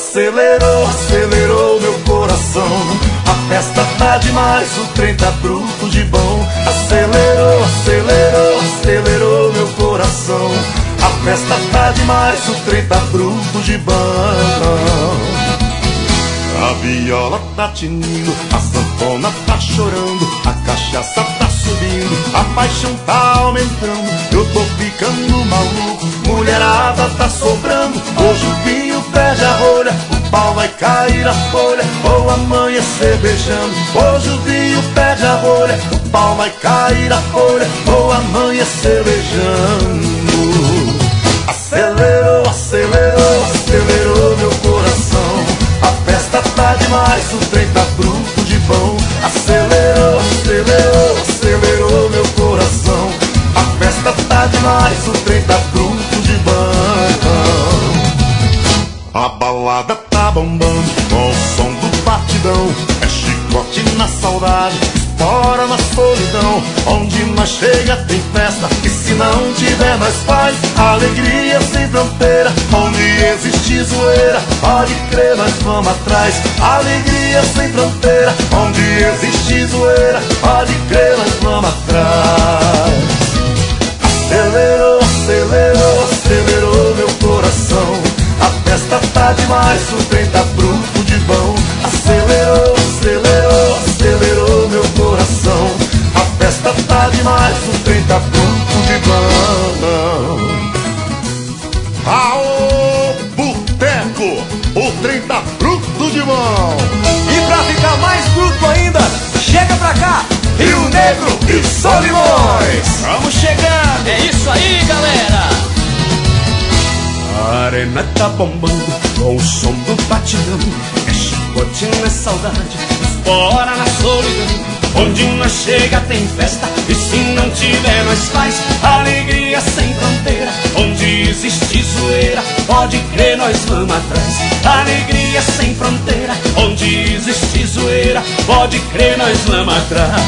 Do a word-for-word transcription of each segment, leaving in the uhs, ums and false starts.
acelerou, acelerou meu coração. A festa tá demais, o trem tá bruto de bom. Acelerou, acelerou, acelerou meu coração. A festa tá demais, o trem tá bruto de bom. A viola tá tinindo, a sanfona tá chorando, a cachaça tá subindo, a paixão tá aumentando. Eu tô ficando maluco, mulherada tá sobrando. Hoje o vinho perde a rolha, o pau vai cair a folha, ou amanhecer beijando. Hoje o vinho perde a rolha, o pau vai cair a folha, ou amanhecer beijando. Acelerou, acelerou, acelerou meu coração. A festa tá demais, o trem tá bruto de bom. Acelerou, acelerou, acelerou meu coração. A festa tá demais, o trem tá bruto de bom. A balada tá bombando com o som do batidão. É chicote na saudade, espora na solidão. Onde nós chega tem festa, e se não tiver nós faz alegria sem fronteira. Onde existe zoeira, pode crer nós vamos atrás. Alegria sem fronteira, onde existe zoeira, pode crer nós vamos atrás. Acelerou, acelerou, acelerou meu coração. A festa tá demais, o trem tá bruto de bom. Acelerou, acelerou, acelerou meu coração. A festa tá demais, o trem tá bruto de bom. Aô, boteco, o trem tá bruto de bom. E pra ficar mais bruto ainda, chega pra cá, Rio Negro e Solimões. Vamos chegando, é isso aí, galera. A arena tá bombando com o som do batidão. É chicote na saudade, espora na solidão. Onde nós chega tem festa, e se não tiver nós faz alegria sem fronteira. Onde existe zoeira, pode crer nós vamos atrás. Alegria sem fronteira, onde existe zoeira, pode crer nós vamos atrás.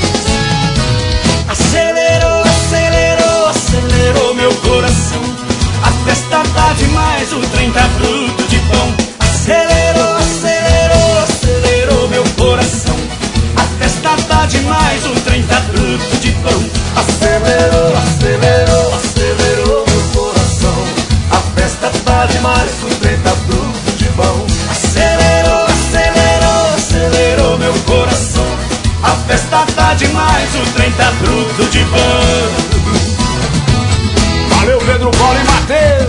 Acelerou, acelerou, acelerou meu coração. A festa tá demais, o trem tá bruto de bom. Acelerou, acelerou, acelerou meu coração. A festa tá demais, o trem tá bruto de bom. Acelerou, acelerou, acelerou meu coração. A festa tá demais, o trem tá bruto de bom. Acelerou, acelerou, acelerou meu coração. A festa tá demais, o trem tá bruto de bom. Valeu, Pedro Paulo e Matheus.